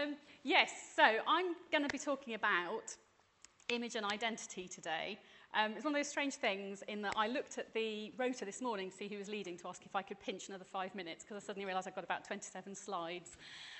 Yes, so I'm going to be talking about image and identity today. It's one of those strange things in that I looked at the rota this morning to see who was leading to ask if I could pinch another 5 minutes because I suddenly realised I've got about 27 slides.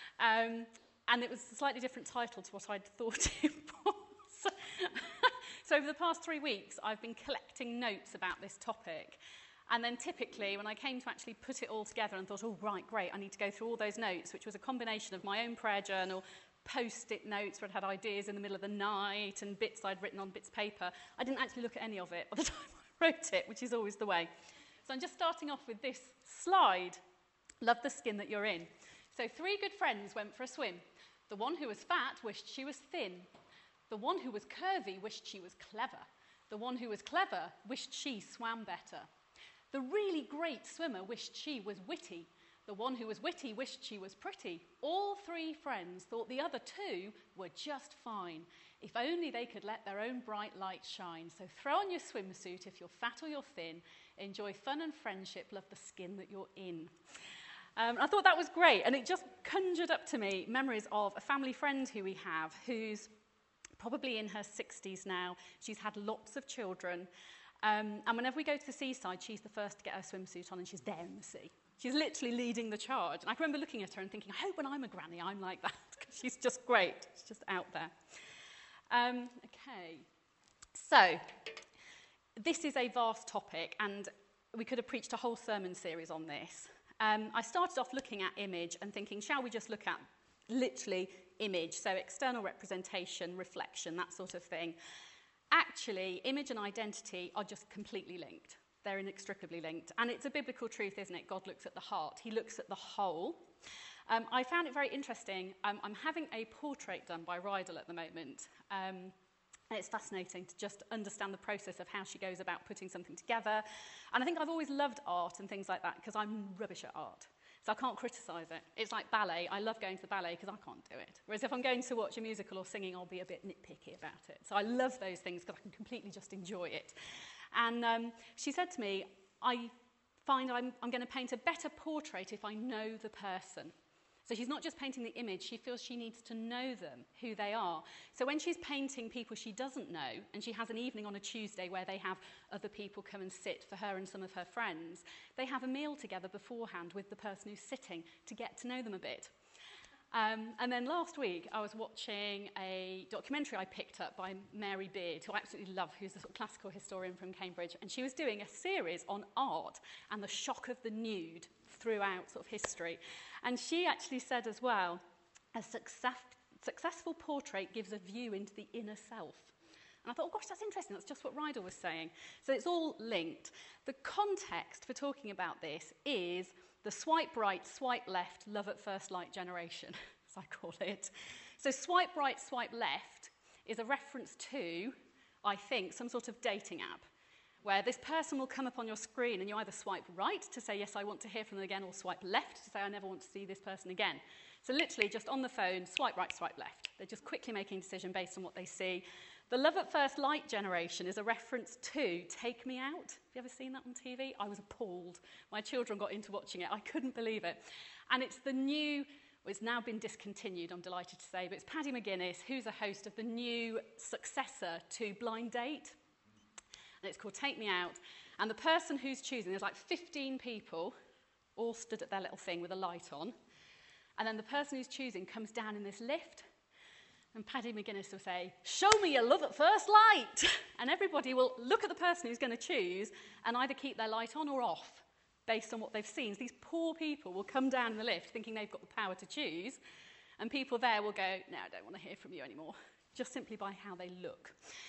And it was a slightly different title to what I'd thought it was. So over the past 3 weeks, I've been collecting notes about this topic. And then typically, when I came to actually put it all together and thought, oh, right, great, I need to go through all those notes, which was a combination of my own prayer journal, post-it notes where I'd had ideas in the middle of the night and bits I'd written on bits of paper. I didn't actually look at any of it by the time I wrote it, which is always the way. So I'm just starting off with this slide. Love the skin that you're in. So 3 good friends went for a swim. The one who was fat wished she was thin. The one who was curvy wished she was clever. The one who was clever wished she swam better. The really great swimmer wished she was witty. The one who was witty wished she was pretty. All 3 friends thought the other 2 were just fine, if only they could let their own bright light shine. So throw on your swimsuit if you're fat or you're thin. Enjoy fun and friendship. Love the skin that you're in. I thought that was great, and it just conjured up to me memories of a family friend who we have, who's probably in her 60s now. She's had lots of children. And whenever we go to the seaside, she's the first to get her swimsuit on, and she's there in the sea. She's literally leading the charge. And I can remember looking at her and thinking, I hope when I'm a granny, I'm like that, because she's just great. She's just out there. Okay. So, this is a vast topic, and we could have preached a whole sermon series on this. I started off looking at image and thinking, shall we just look at literally image, so external representation, reflection, that sort of thing. Actually, image and identity are just completely linked. They're inextricably linked. And it's a biblical truth, isn't it? God looks at the heart. He looks at the whole. I found it very interesting. I'm having a portrait done by Rydell at the moment. And it's fascinating to just understand the process of how she goes about putting something together. And I think I've always loved art and things like that because I'm rubbish at art. So I can't criticise it. It's like ballet. I love going to the ballet because I can't do it. Whereas if I'm going to watch a musical or singing, I'll be a bit nitpicky about it. So I love those things because I can completely just enjoy it. And she said to me, I find I'm going to paint a better portrait if I know the person. So she's not just painting the image, she feels she needs to know them, who they are. So when she's painting people she doesn't know, and she has an evening on a Tuesday where they have other people come and sit for her and some of her friends, they have a meal together beforehand with the person who's sitting to get to know them a bit. And then last week I was watching a documentary I picked up by Mary Beard, who I absolutely love, who's a sort of classical historian from Cambridge, and she was doing a series on art and the shock of the nude throughout sort of history. And she actually said as well, a successful portrait gives a view into the inner self. And I thought, oh gosh, that's interesting. That's just what Rydell was saying. So it's all linked. The context for talking about this is the swipe right, swipe left, love at first light generation, as I call it. So swipe right, swipe left is a reference to, I think, some sort of dating app, where this person will come up on your screen and you either swipe right to say, yes, I want to hear from them again, or swipe left to say, I never want to see this person again. So literally just on the phone, swipe right, swipe left. They're just quickly making a decision based on what they see. The love at first light generation is a reference to Take Me Out. Have you ever seen that on TV? I was appalled. My children got into watching it. I couldn't believe it. And it's the new, well, it's now been discontinued, I'm delighted to say, but it's Paddy McGuinness, who's a host of the new successor to Blind Date. And it's called Take Me Out. And the person who's choosing, there's like 15 people, all stood at their little thing with a light on. And then the person who's choosing comes down in this lift. And Paddy McGuinness will say, show me your love at first light. And everybody will look at the person who's going to choose and either keep their light on or off based on what they've seen. So these poor people will come down in the lift thinking they've got the power to choose. And people there will go, no, I don't want to hear from you anymore, just simply by how they look.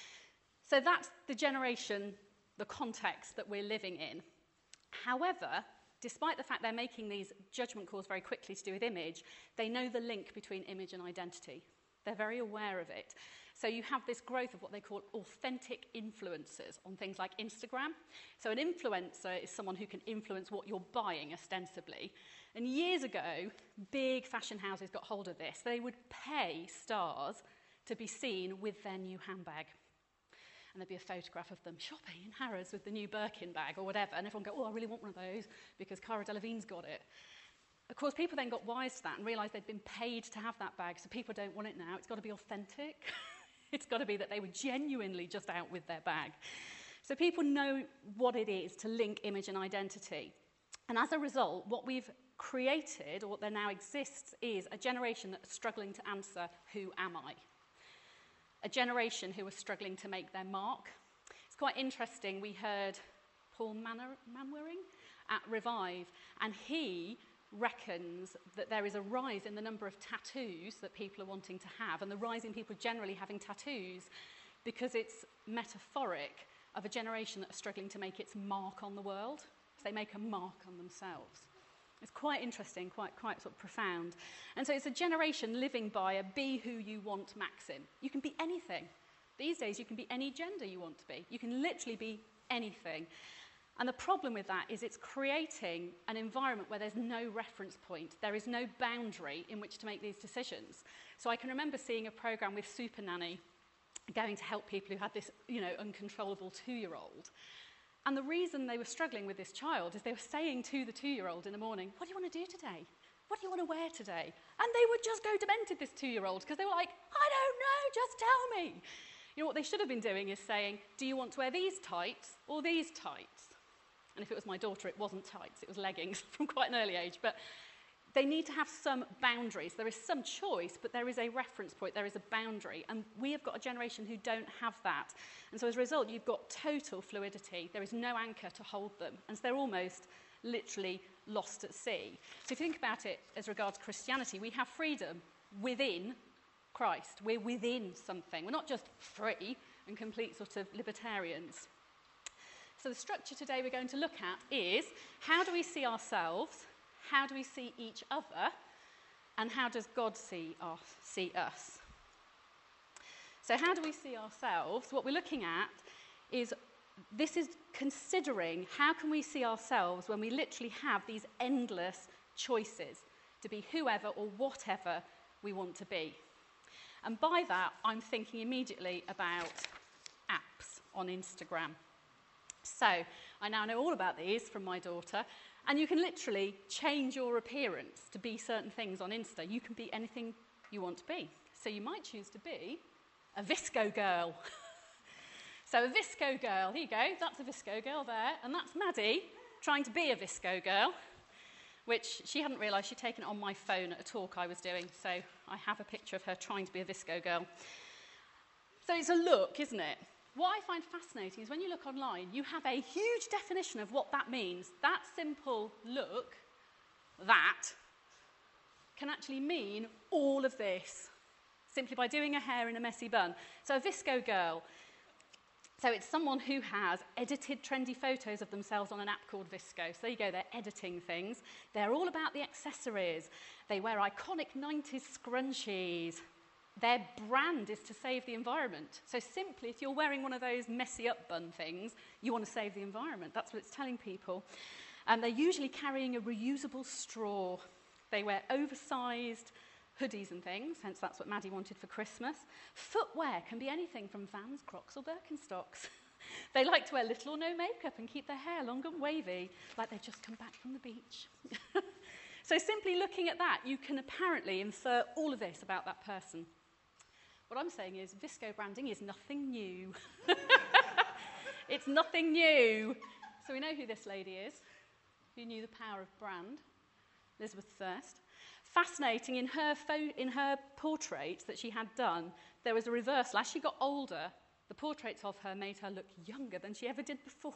So that's the generation, the context that we're living in. However, despite the fact they're making these judgment calls very quickly to do with image, they know the link between image and identity. They're very aware of it. So you have this growth of what they call authentic influencers on things like Instagram. So an influencer is someone who can influence what you're buying, ostensibly. And years ago, big fashion houses got hold of this. They would pay stars to be seen with their new handbag. And there'd be a photograph of them shopping in Harrods with the new Birkin bag or whatever. And everyone would go, oh, I really want one of those because Cara Delevingne's got it. Of course, people then got wise to that and realised they'd been paid to have that bag, so people don't want it now. It's got to be authentic. It's got to be that they were genuinely just out with their bag. So people know what it is to link image and identity. And as a result, what we've created, or what there now exists, is a generation that's struggling to answer, who am I? A generation who are struggling to make their mark. It's quite interesting. We heard Paul Manwaring at Revive, and he reckons that there is a rise in the number of tattoos that people are wanting to have, and the rise in people generally having tattoos, because it's metaphoric of a generation that are struggling to make its mark on the world. So they make a mark on themselves. It's quite interesting, quite sort of profound. And so it's a generation living by a be who you want maxim. You can be anything. These days you can be any gender you want to be. You can literally be anything. And the problem with that is it's creating an environment where there's no reference point. There is no boundary in which to make these decisions. So I can remember seeing a programme with Super Nanny going to help people who had this, uncontrollable 2-year-old. And the reason they were struggling with this child is they were saying to the 2-year-old in the morning, what do you want to do today? What do you want to wear today? And they would just go demented, this 2-year-old, because they were like, I don't know, just tell me. What they should have been doing is saying, do you want to wear these tights or these tights? And if it was my daughter, it wasn't tights, it was leggings from quite an early age. But they need to have some boundaries. There is some choice, but there is a reference point, there is a boundary. And we have got a generation who don't have that. And so as a result, you've got total fluidity. There is no anchor to hold them. And so they're almost literally lost at sea. So if you think about it as regards Christianity, we have freedom within Christ. We're within something. We're not just free and complete sort of libertarians. So the structure today we're going to look at is, how do we see ourselves? How do we see each other? And how does God see us? So how do we see ourselves? What we're looking at is, this is considering how can we see ourselves when we literally have these endless choices to be whoever or whatever we want to be. And by that, I'm thinking immediately about apps on Instagram. So I now know all about these from my daughter. And you can literally change your appearance to be certain things on Insta. You can be anything you want to be. So you might choose to be a Visco girl. So a Visco girl, here you go, that's a Visco girl there. And that's Maddie trying to be a Visco girl, which she hadn't realised she'd taken it on my phone at a talk I was doing. So I have a picture of her trying to be a Visco girl. So it's a look, isn't it? What I find fascinating is when you look online, you have a huge definition of what that means. That simple look, that, can actually mean all of this, simply by doing a hair in a messy bun. So a Visco girl. So it's someone who has edited trendy photos of themselves on an app called Visco. So there you go, they're editing things. They're all about the accessories. They wear iconic 90s scrunchies. Their brand is to save the environment. So simply, if you're wearing one of those messy up bun things, you want to save the environment. That's what it's telling people. And they're usually carrying a reusable straw. They wear oversized hoodies and things, hence that's what Maddie wanted for Christmas. Footwear can be anything from Vans, Crocs or Birkenstocks. They like to wear little or no makeup and keep their hair long and wavy, like they've just come back from the beach. So simply looking at that, you can apparently infer all of this about that person. What I'm saying is Visco branding is nothing new. It's nothing new. So we know who this lady is, who knew the power of brand, Elizabeth Thirst. Fascinating, in her portraits that she had done, there was a reversal. As she got older, the portraits of her made her look younger than she ever did before.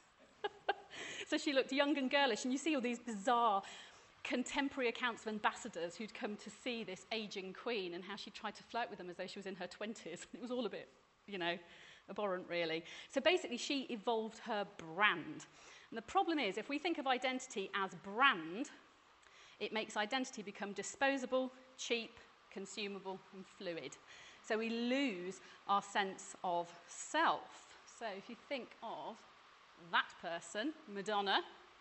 So she looked young and girlish, and you see all these bizarre contemporary accounts of ambassadors who'd come to see this aging queen and how she tried to flirt with them as though she was in her 20s. It was all a bit, abhorrent, really. So basically, she evolved her brand. And the problem is, if we think of identity as brand, it makes identity become disposable, cheap, consumable, and fluid. So we lose our sense of self. So if you think of that person, Madonna,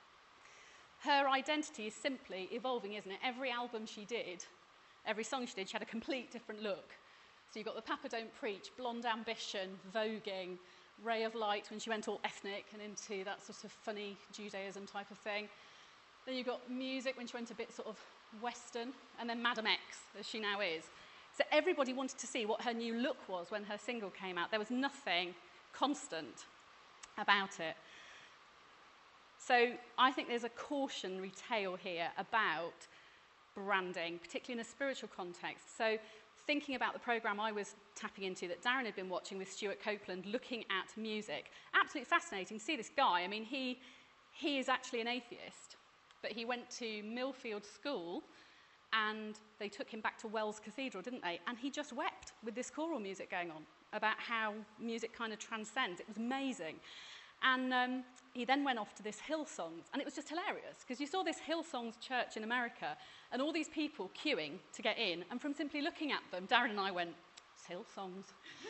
her identity is simply evolving, isn't it? Every album she did, every song she did, she had a complete different look. So you've got the Papa Don't Preach, Blonde Ambition, voguing, Ray of Light when she went all ethnic and into that sort of funny Judaism type of thing. Then you've got music when she went a bit sort of Western, and then Madam X, as she now is. So everybody wanted to see what her new look was when her single came out. There was nothing constant about it. So I think there's a cautionary tale here about branding, particularly in a spiritual context. So thinking about the programme I was tapping into that Darren had been watching with Stuart Copeland, looking at music. Absolutely fascinating to see this guy. I mean, he is actually an atheist, but he went to Millfield School and they took him back to Wells Cathedral, didn't they? And he just wept with this choral music going on about how music kind of transcends. It was amazing. And he then went off to this Hillsongs, and it was just hilarious, because you saw this Hillsongs church in America, and all these people queuing to get in, and from simply looking at them, Darren and I went, it's Hillsongs.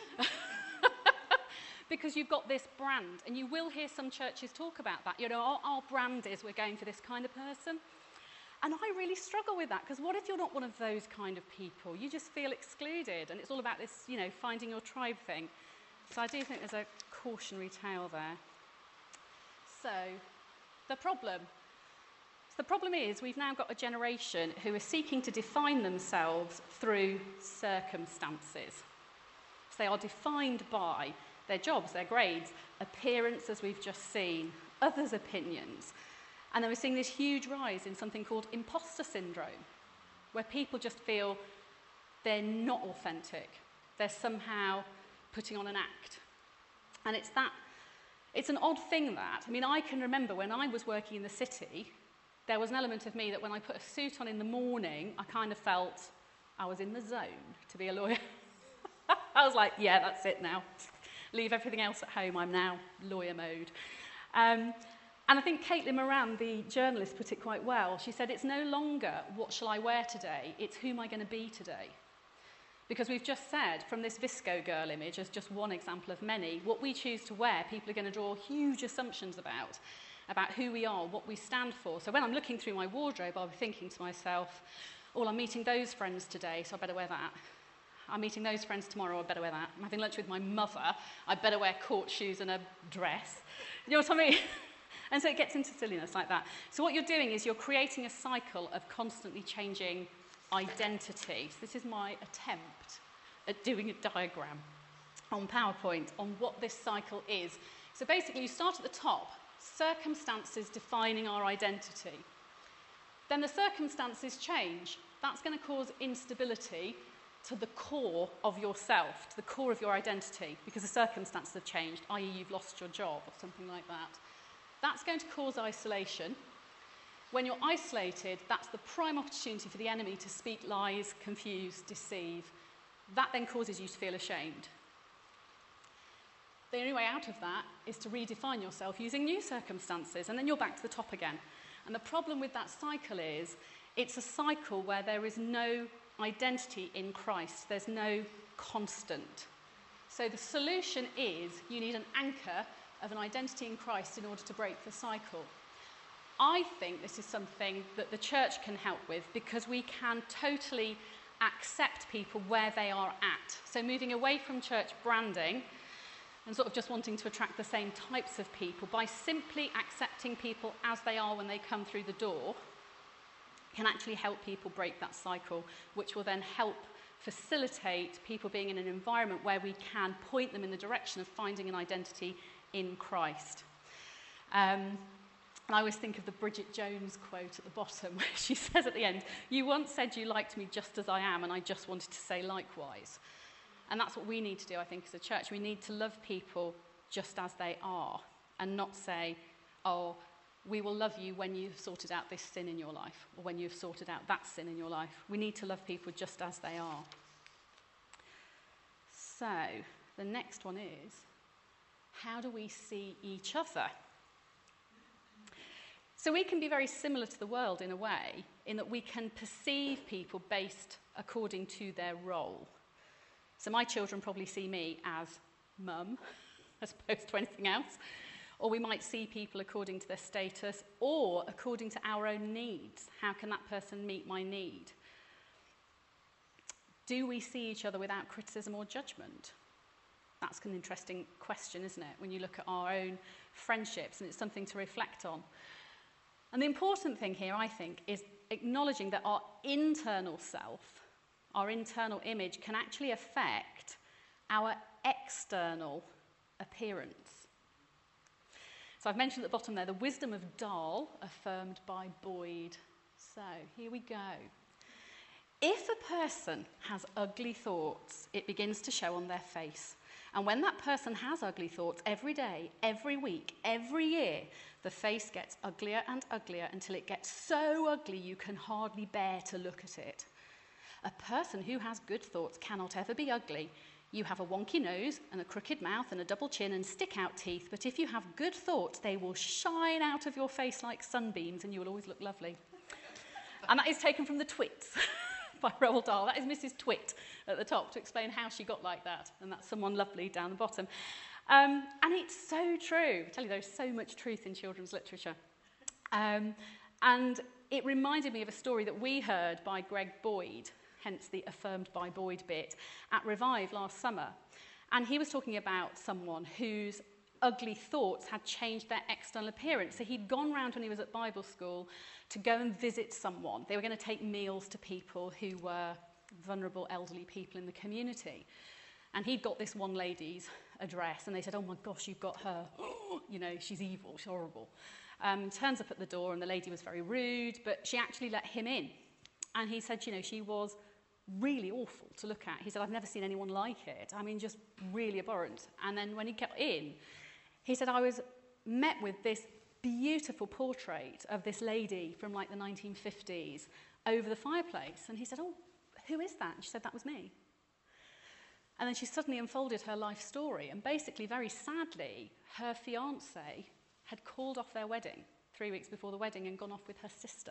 Because you've got this brand, and you will hear some churches talk about that. You know, our brand is we're going for this kind of person. And I really struggle with that, because what if you're not one of those kind of people? You just feel excluded, and it's all about this, you know, finding your tribe thing. So I do think there's a cautionary tale there. So the problem is we've now got a generation who are seeking to define themselves through circumstances. So they are defined by their jobs, their grades, appearance, as we've just seen, others' opinions. And then we're seeing this huge rise in something called imposter syndrome, where people just feel they're not authentic. They're somehow putting on an act. And it's an odd thing that, I mean, I can remember when I was working in the city, there was an element of me that when I put a suit on in the morning, I kind of felt I was in the zone to be a lawyer. I was like, yeah, that's it now. Leave everything else at home, I'm now lawyer mode. And I think Caitlin Moran, the journalist, put it quite well. She said, it's no longer what shall I wear today, it's who am I going to be today. Because we've just said, from this Visco girl image, as just one example of many, what we choose to wear, people are going to draw huge assumptions about who we are, what we stand for. So when I'm looking through my wardrobe, I'll be thinking to myself, oh, I'm meeting those friends today, so I better wear that. I'm meeting those friends tomorrow, I better wear that. I'm having lunch with my mother, I better wear court shoes and a dress. You know what I mean? And so it gets into silliness like that. So what you're doing is you're creating a cycle of constantly changing identity. So this is my attempt at doing a diagram on PowerPoint on what this cycle is. So basically you start at the top, circumstances defining our identity. Then the circumstances change. That's going to cause instability to the core of yourself, to the core of your identity, because the circumstances have changed, i.e. you've lost your job or something like that. That's going to cause isolation. When you're isolated, that's the prime opportunity for the enemy to speak lies, confuse, deceive. That then causes you to feel ashamed. The only way out of that is to redefine yourself using new circumstances, and then you're back to the top again. And the problem with that cycle is it's a cycle where there is no identity in Christ. There's no constant. So the solution is you need an anchor of an identity in Christ in order to break the cycle. I think this is something that the church can help with, because we can totally accept people where they are at. So moving away from church branding and sort of just wanting to attract the same types of people by simply accepting people as they are when they come through the door can actually help people break that cycle, which will then help facilitate people being in an environment where we can point them in the direction of finding an identity in Christ. And I always think of the Bridget Jones quote at the bottom, where she says at the end, "You once said you liked me just as I am, and I just wanted to say likewise." And that's what we need to do, I think, as a church. We need to love people just as they are, and not say, oh, we will love you when you've sorted out this sin in your life, or when you've sorted out that sin in your life. We need to love people just as they are. So, the next one is, how do we see each other? So we can be very similar to the world in a way, in that we can perceive people based according to their role. So my children probably see me as mum, as opposed to anything else. Or we might see people according to their status, or according to our own needs. How can that person meet my need? Do we see each other without criticism or judgment? That's an interesting question, isn't it, when you look at our own friendships, and it's something to reflect on. And the important thing here, I think, is acknowledging that our internal self, our internal image, can actually affect our external appearance. So I've mentioned at the bottom there, the wisdom of Dahl, affirmed by Boyd. So here we go. If a person has ugly thoughts, it begins to show on their face. And when that person has ugly thoughts every day, every week, every year, the face gets uglier and uglier until it gets so ugly you can hardly bear to look at it. A person who has good thoughts cannot ever be ugly. You have a wonky nose and a crooked mouth and a double chin and stick-out teeth, but if you have good thoughts, they will shine out of your face like sunbeams and you will always look lovely. And that is taken from the Twits by Roald Dahl. That is Mrs. Twit at the top to explain how she got like that. And that's someone lovely down the bottom. And it's so true. I tell you, there's so much truth in children's literature. And it reminded me of a story that we heard by Greg Boyd, hence the affirmed by Boyd bit, at Revive last summer. And he was talking about someone whose ugly thoughts had changed their external appearance. So he'd gone round when he was at Bible school to go and visit someone. They were going to take meals to people who were vulnerable elderly people in the community. And he'd got this one lady's address, and they said, oh my gosh, you've got her. You know, she's evil, she's horrible. Turns up at the door, and the lady was very rude, but she actually let him in. And he said, you know, she was really awful to look at. He said, I've never seen anyone like it. I mean, just really abhorrent. And then when he got in, he said, I was met with this beautiful portrait of this lady from like the 1950s over the fireplace. And he said, oh, who is that? And she said, that was me. And then she suddenly unfolded her life story. And basically, very sadly, her fiancé had called off their wedding 3 weeks before the wedding and gone off with her sister.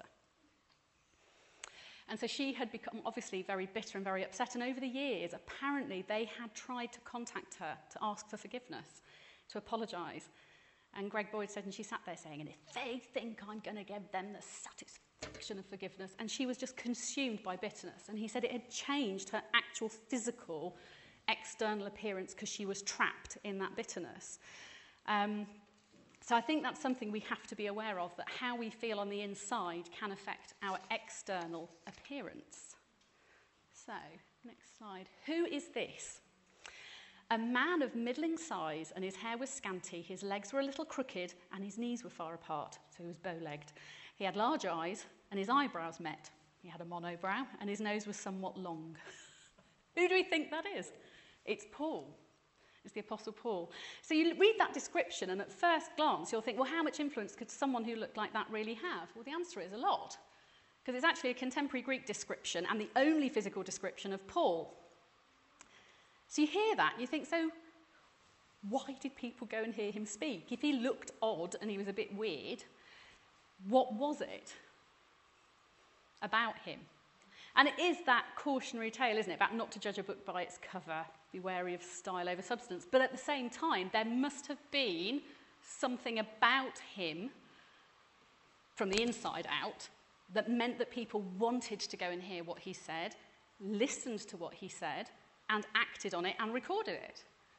And so she had become obviously very bitter and very upset. And over the years, apparently, they had tried to contact her to ask for forgiveness, to apologise. And Greg Boyd said, and she sat there saying, and if they think I'm going to give them the satisfaction of forgiveness. And she was just consumed by bitterness. And he said it had changed her actual physical external appearance because she was trapped in that bitterness. So I think that's something we have to be aware of, that how we feel on the inside can affect our external appearance. So, next slide. Who is this? A man of middling size, and his hair was scanty, his legs were a little crooked, and his knees were far apart, so he was bow-legged. He had large eyes, and his eyebrows met. He had a monobrow, and his nose was somewhat long. Who do we think that is? It's Paul. It's the Apostle Paul. So you read that description, and at first glance, you'll think, well, how much influence could someone who looked like that really have? Well, the answer is a lot, because it's actually a contemporary Greek description and the only physical description of Paul. So you hear that, and you think, so why did people go and hear him speak? If he looked odd and he was a bit weird, what was it about him? And it is that cautionary tale, isn't it, about not to judge a book by its cover, be wary of style over substance. But at the same time, there must have been something about him from the inside out that meant that people wanted to go and hear what he said, listened to what he said, and acted on it and recorded it.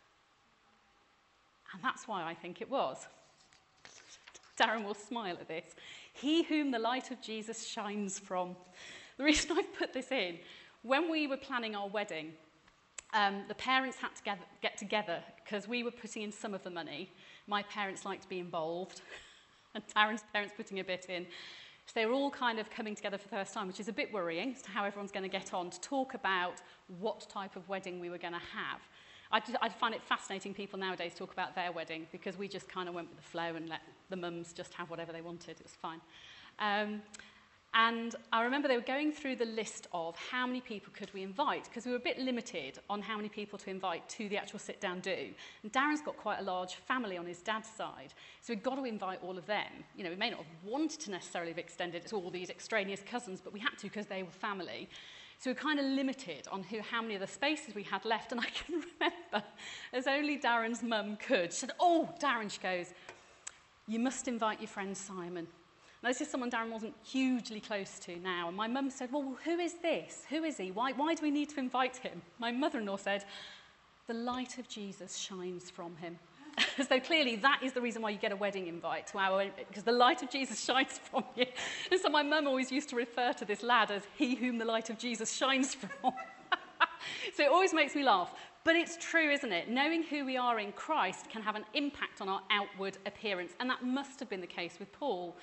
And that's why I think it was. Darren will smile at this. He whom the light of Jesus shines from. The reason I've put this in, when we were planning our wedding, the parents had to get together because we were putting in some of the money. My parents liked to be involved, and Darren's parents putting a bit in. So they were all kind of coming together for the first time, which is a bit worrying as to how everyone's going to get on, to talk about what type of wedding we were going to have. I find it fascinating people nowadays talk about their wedding, because we just kind of went with the flow and let the mums just have whatever they wanted. It was fine. And I remember they were going through the list of how many people could we invite, because we were a bit limited on how many people to invite to the actual sit-down do. And Darren's got quite a large family on his dad's side, so we've got to invite all of them. You know, we may not have wanted to necessarily have extended it to all these extraneous cousins, but we had to because they were family. So we're kind of limited on how many of the spaces we had left. And I can remember, as only Darren's mum could, she said, oh, Darren, she goes, you must invite your friend Simon. Now, this is someone Darren wasn't hugely close to now. And my mum said, well, who is this? Who is he? Why do we need to invite him? My mother-in-law said, the light of Jesus shines from him. so clearly that is the reason why you get a wedding invite to our, because the light of Jesus shines from you. And so my mum always used to refer to this lad as he whom the light of Jesus shines from. So it always makes me laugh. But it's true, isn't it? Knowing who we are in Christ can have an impact on our outward appearance. And that must have been the case with Paul.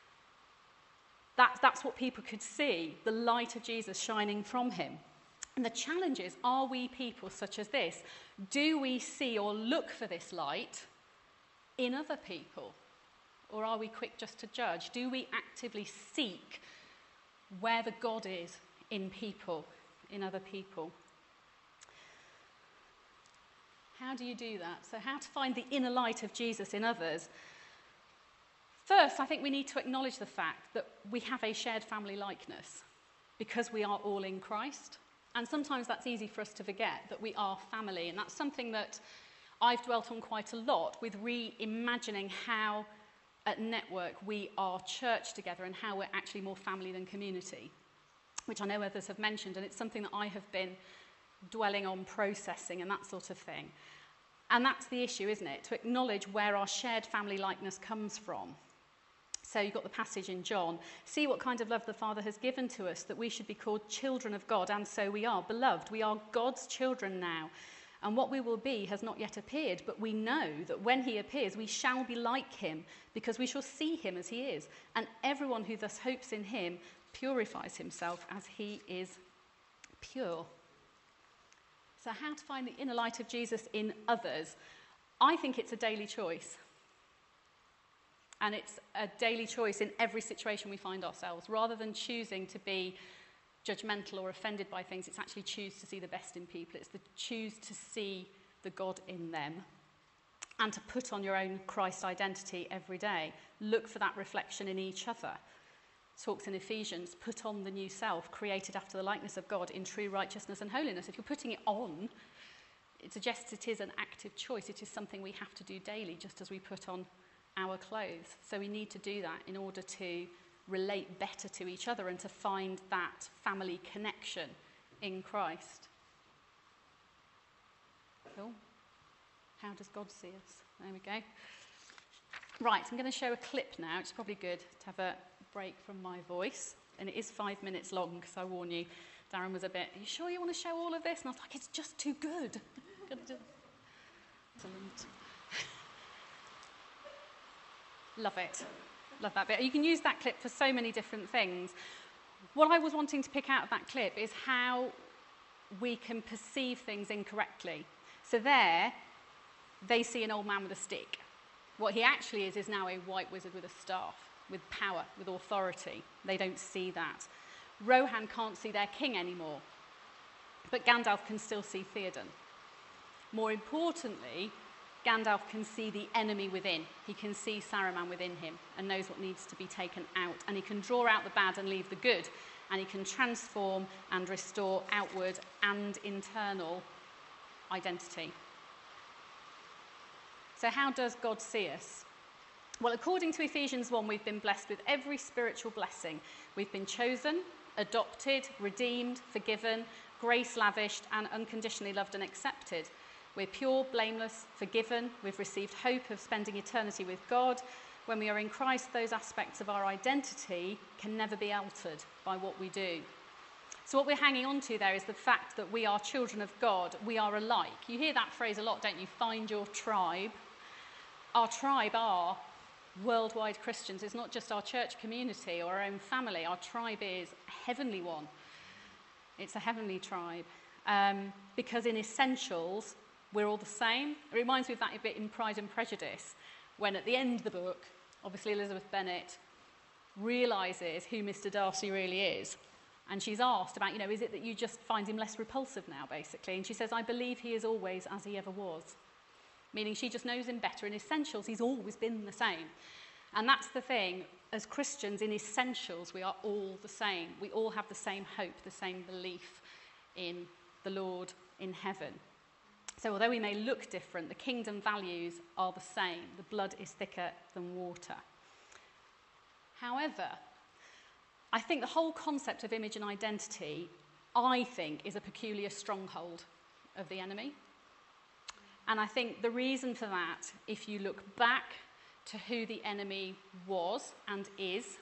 That's what people could see, the light of Jesus shining from him. And the challenge is, are we people such as this? Do we see or look for this light in other people? Or are we quick just to judge? Do we actively seek where the God is in people, in other people? How do you do that? So how to find the inner light of Jesus in others? First, I think we need to acknowledge the fact that we have a shared family likeness because we are all in Christ. And sometimes that's easy for us to forget, that we are family. And that's something that I've dwelt on quite a lot with reimagining how at Network we are church together and how we're actually more family than community, which I know others have mentioned. And it's something that I have been dwelling on, processing and that sort of thing. And that's the issue, isn't it? To acknowledge where our shared family likeness comes from. So you've got the passage in John. See what kind of love the Father has given to us, that we should be called children of God, and so we are. Beloved, we are God's children now, and what we will be has not yet appeared, but we know that when he appears, we shall be like him, because we shall see him as he is. And everyone who thus hopes in him purifies himself as he is pure. So how to find the inner light of Jesus in others? I think it's a daily choice. And it's a daily choice in every situation we find ourselves. Rather than choosing to be judgmental or offended by things, it's actually choose to see the best in people. It's the choose to see the God in them and to put on your own Christ identity every day. Look for that reflection in each other. Talks in Ephesians, put on the new self, created after the likeness of God in true righteousness and holiness. If you're putting it on, it suggests it is an active choice. It is something we have to do daily, just as we put on our clothes. So we need to do that in order to relate better to each other and to find that family connection in Christ. Cool. How does God see us? There we go. Right, I'm going to show a clip now. It's probably good to have a break from my voice. And it is 5 minutes long, because I warn you, Darren was a bit, are you sure you want to show all of this? And I was like, it's just too good. Excellent. Love it. Love that bit. You can use that clip for so many different things. What I was wanting to pick out of that clip is how we can perceive things incorrectly. So there, they see an old man with a stick. What he actually is now a white wizard with a staff, with power, with authority. They don't see that. Rohan can't see their king anymore, but Gandalf can still see Theoden. More importantly, Gandalf can see the enemy within. He can see Saruman within him and knows what needs to be taken out. And he can draw out the bad and leave the good. And he can transform and restore outward and internal identity. So how does God see us? Well, according to Ephesians 1, we've been blessed with every spiritual blessing. We've been chosen, adopted, redeemed, forgiven, grace lavished, and unconditionally loved and accepted. We're pure, blameless, forgiven. We've received hope of spending eternity with God. When we are in Christ, those aspects of our identity can never be altered by what we do. So what we're hanging on to there is the fact that we are children of God. We are alike. You hear that phrase a lot, don't you? Find your tribe. Our tribe are worldwide Christians. It's not just our church community or our own family. Our tribe is a heavenly one. It's a heavenly tribe. Because in essentials, we're all the same. It reminds me of that a bit in Pride and Prejudice, when at the end of the book, obviously Elizabeth Bennet realises who Mr. Darcy really is. And she's asked about, is it that you just find him less repulsive now, basically? And she says, I believe he is always as he ever was. Meaning she just knows him better. In essentials, he's always been the same. And that's the thing. As Christians, in essentials, we are all the same. We all have the same hope, the same belief in the Lord in heaven. So although we may look different, the kingdom values are the same. The blood is thicker than water. However, I think the whole concept of image and identity, is a peculiar stronghold of the enemy. And I think the reason for that, if you look back to who the enemy was and is,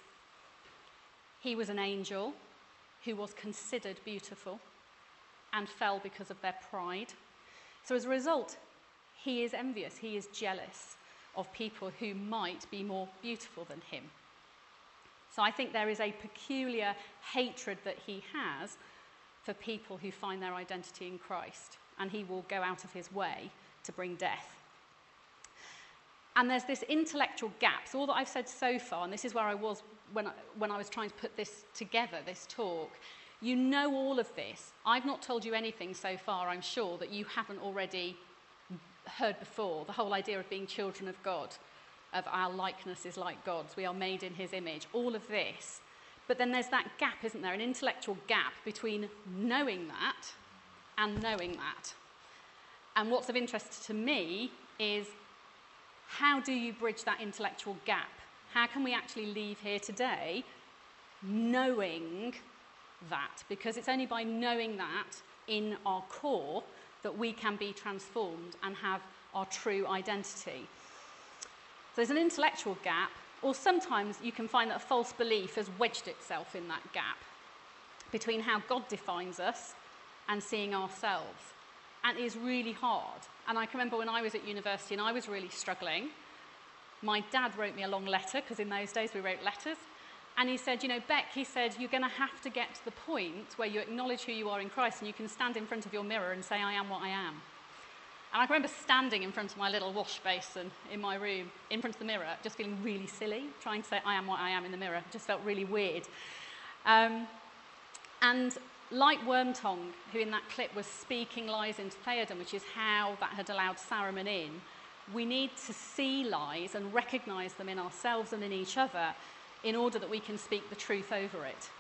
he was an angel who was considered beautiful and fell because of their pride. So as a result, he is envious, he is jealous of people who might be more beautiful than him. So I think there is a peculiar hatred that he has for people who find their identity in Christ, and he will go out of his way to bring death. And there's this intellectual gap. So all that I've said so far, and this is where I was when I was trying to put this together, this talk, you know all of this. I've not told you anything so far, I'm sure, that you haven't already heard before. The whole idea of being children of God, of our likeness is like God's, we are made in his image, all of this. But then there's that gap, isn't there, an intellectual gap between knowing that and knowing that. And what's of interest to me is, how do you bridge that intellectual gap? How can we actually leave here today knowing that? Because it's only by knowing that in our core that we can be transformed and have our true identity. So there's an intellectual gap, or sometimes you can find that a false belief has wedged itself in that gap between how God defines us and seeing ourselves. And it is really hard. And I can remember when I was at university and I was really struggling, my dad wrote me a long letter, because in those days we wrote letters, and he said, you know, Beck, he said, you're going to have to get to the point where you acknowledge who you are in Christ and you can stand in front of your mirror and say, I am what I am. And I can remember standing in front of my little wash basin in my room, in front of the mirror, just feeling really silly, trying to say, I am what I am in the mirror. It just felt really weird. And like Wormtongue, who in that clip was speaking lies into Theoden, which is how that had allowed Saruman in, we need to see lies and recognise them in ourselves and in each other in order that we can speak the truth over it.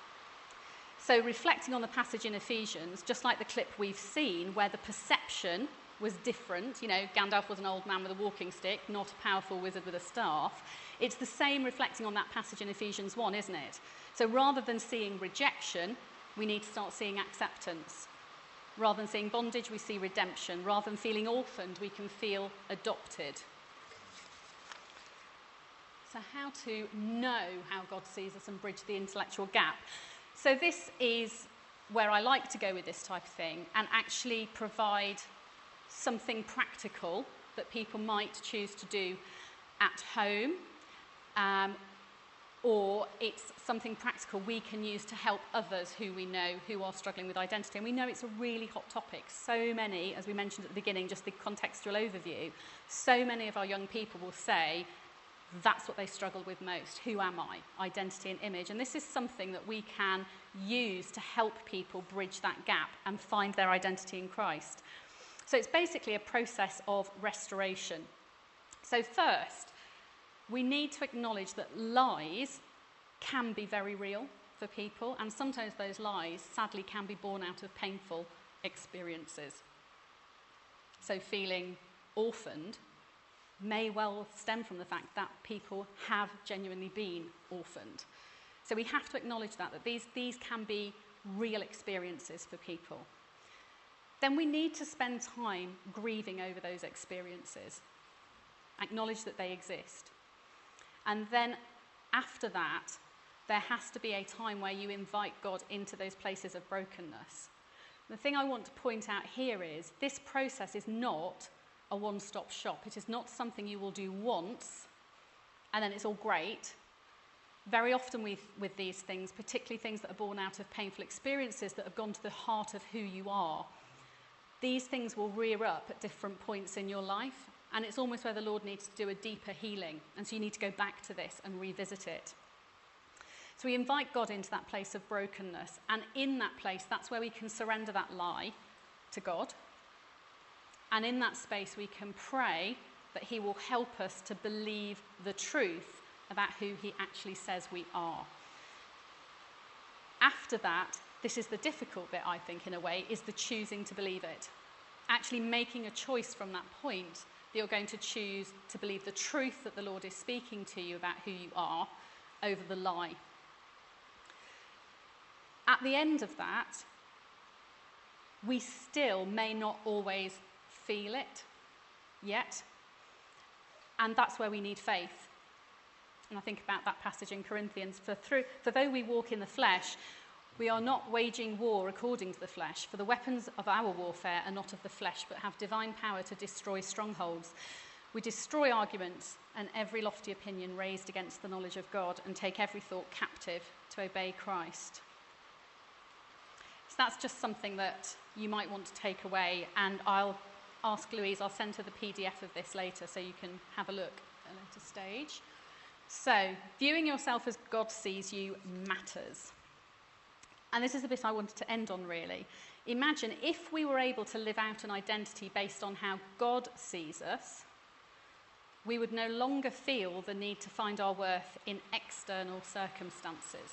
So reflecting on the passage in Ephesians, just like the clip we've seen, where the perception was different, you know, Gandalf was an old man with a walking stick, not a powerful wizard with a staff, it's the same reflecting on that passage in Ephesians 1, isn't it? So rather than seeing rejection, we need to start seeing acceptance. Rather than seeing bondage, we see redemption. Rather than feeling orphaned, we can feel adopted. So how to know how God sees us and bridge the intellectual gap. So this is where I like to go with this type of thing and actually provide something practical that people might choose to do at home, or it's something practical we can use to help others who we know who are struggling with identity. And we know it's a really hot topic. So many, as we mentioned at the beginning, just the contextual overview, so many of our young people will say that's what they struggle with most. Who am I? Identity and image. And this is something that we can use to help people bridge that gap and find their identity in Christ. So it's basically a process of restoration. So first, we need to acknowledge that lies can be very real for people, and sometimes those lies, sadly, can be born out of painful experiences. So feeling orphaned may well stem from the fact that people have genuinely been orphaned. So we have to acknowledge that these can be real experiences for people. Then we need to spend time grieving over those experiences, acknowledge that they exist. And then after that, there has to be a time where you invite God into those places of brokenness. The thing I want to point out here is this process is not a one-stop shop. It is not something you will do once and then it's all great. Very often with these things, particularly things that are born out of painful experiences that have gone to the heart of who you are, these things will rear up at different points in your life. And it's almost where the Lord needs to do a deeper healing. And so you need to go back to this and revisit it. So we invite God into that place of brokenness. And in that place, that's where we can surrender that lie to God. And in that space, we can pray that he will help us to believe the truth about who he actually says we are. After that, this is the difficult bit, I think, in a way, is the choosing to believe it. Actually making a choice from that point that you're going to choose to believe the truth that the Lord is speaking to you about who you are over the lie. At the end of that, we still may not always feel it. yet. And that's where we need faith. And I think about that passage in Corinthians, for though we walk in the flesh, we are not waging war according to the flesh, for the weapons of our warfare are not of the flesh, but have divine power to destroy strongholds. We destroy arguments and every lofty opinion raised against the knowledge of God, and take every thought captive to obey Christ. So that's just something that you might want to take away, and I'll ask Louise, I'll send her the PDF of this later so you can have a look at a later stage. So, viewing yourself as God sees you matters. And this is the bit I wanted to end on, really. Imagine if we were able to live out an identity based on how God sees us, we would no longer feel the need to find our worth in external circumstances.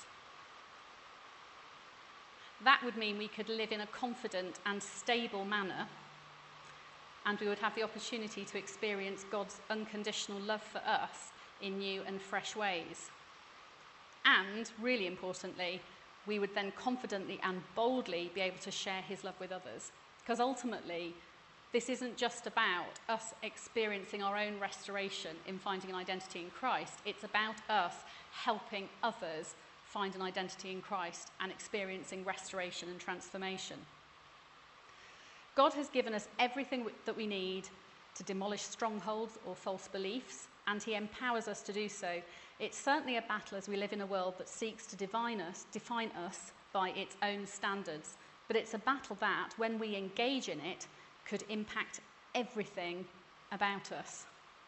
That would mean we could live in a confident and stable manner, and we would have the opportunity to experience God's unconditional love for us in new and fresh ways. And, really importantly, we would then confidently and boldly be able to share his love with others. Because ultimately, this isn't just about us experiencing our own restoration in finding an identity in Christ. It's about us helping others find an identity in Christ and experiencing restoration and transformation. God has given us everything that we need to demolish strongholds or false beliefs, and he empowers us to do so. It's certainly a battle as we live in a world that seeks to define us by its own standards. But it's a battle that, when we engage in it, could impact everything about us.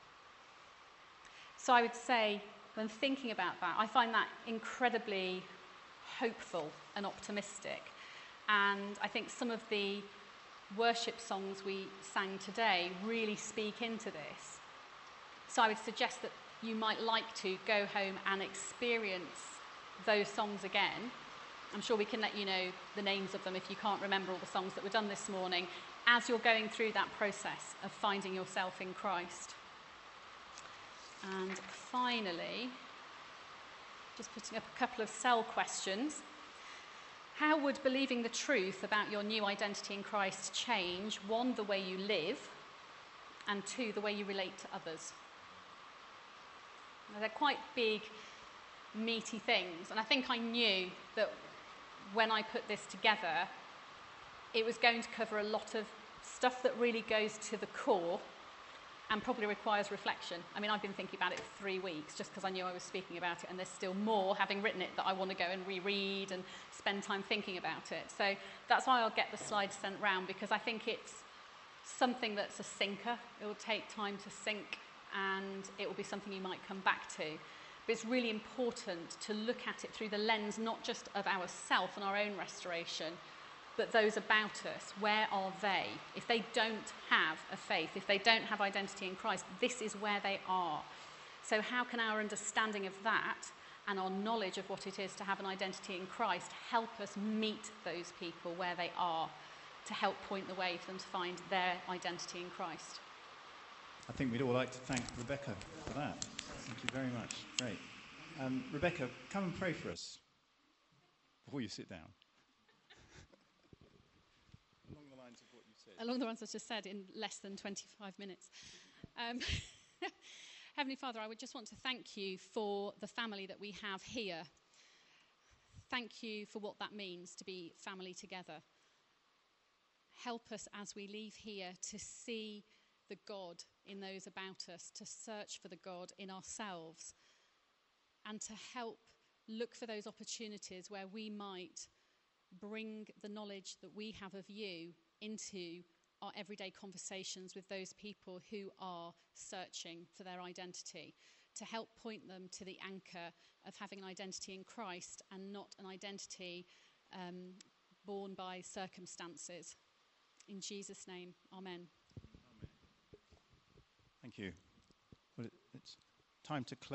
So I would say, when thinking about that, I find that incredibly hopeful and optimistic. And I think some of the worship songs we sang today really speak into this. So I would suggest that you might like to go home and experience those songs again. I'm sure we can let you know the names of them if you can't remember all the songs that were done this morning, as you're going through that process of finding yourself in Christ. And finally, just putting up a couple of cell questions. How would believing the truth about your new identity in Christ change, 1, the way you live, and 2, the way you relate to others? Now, they're quite big, meaty things, and I think I knew that when I put this together, it was going to cover a lot of stuff that really goes to the core and probably requires reflection. I mean, I've been thinking about it for 3 weeks just because I knew I was speaking about it, and there's still more, having written it, that I want to go and reread and spend time thinking about it. So that's why I'll get the slides sent round, because I think it's something that's a sinker. It will take time to sink, and it will be something you might come back to. But it's really important to look at it through the lens not just of ourselves and our own restoration, but those about us. Where are they? If they don't have a faith, if they don't have identity in Christ, this is where they are. So how can our understanding of that and our knowledge of what it is to have an identity in Christ help us meet those people where they are, to help point the way for them to find their identity in Christ? I think we'd all like to thank Rebecca for that. Thank you very much. Great. Rebecca, come and pray for us before you sit down. Along the lines of what you said. Along the lines I just said in less than 25 minutes. Heavenly Father, I would just want to thank you for the family that we have here. Thank you for what that means to be family together. Help us as we leave here to see the God in those about us, to search for the God in ourselves, and to help look for those opportunities where we might bring the knowledge that we have of you into our everyday conversations with those people who are searching for their identity, to help point them to the anchor of having an identity in Christ and not an identity born by circumstances. In Jesus' name, amen. Thank you. Well, it's time to close.